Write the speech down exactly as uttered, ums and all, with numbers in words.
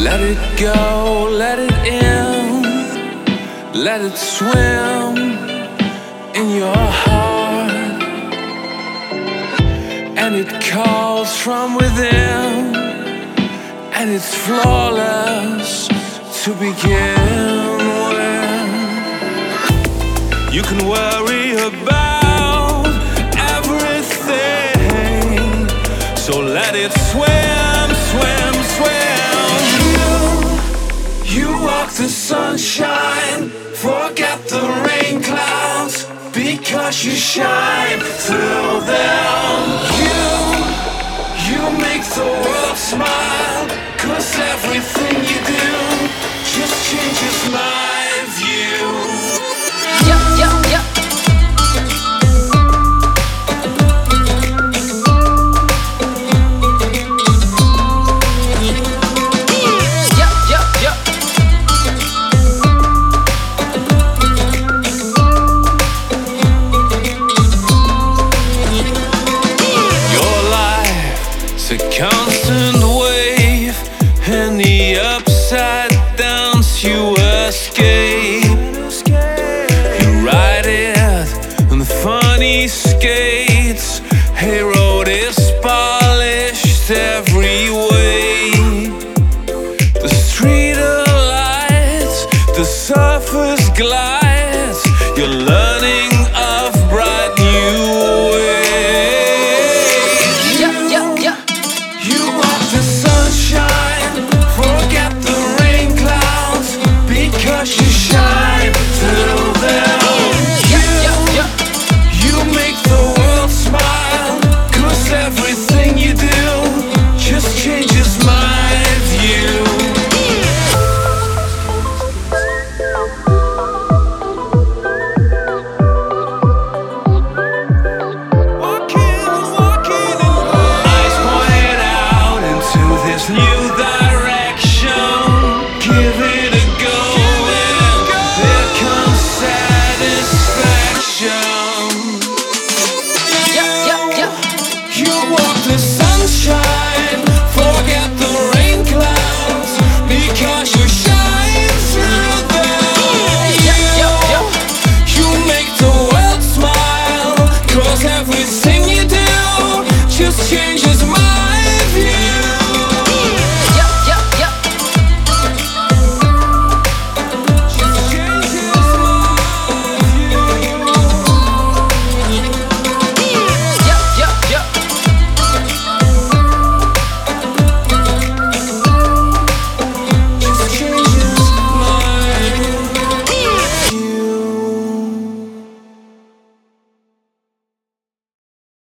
Let it go, let it in, let it swim in your heart. And it calls from within, and it's flawless to begin with. You can worry about everything, so let it swim, swim, swim. You, you walk the sunshine, forget the rain clouds, because you shine through them. You, you make the world smile, cause everything you do just changes my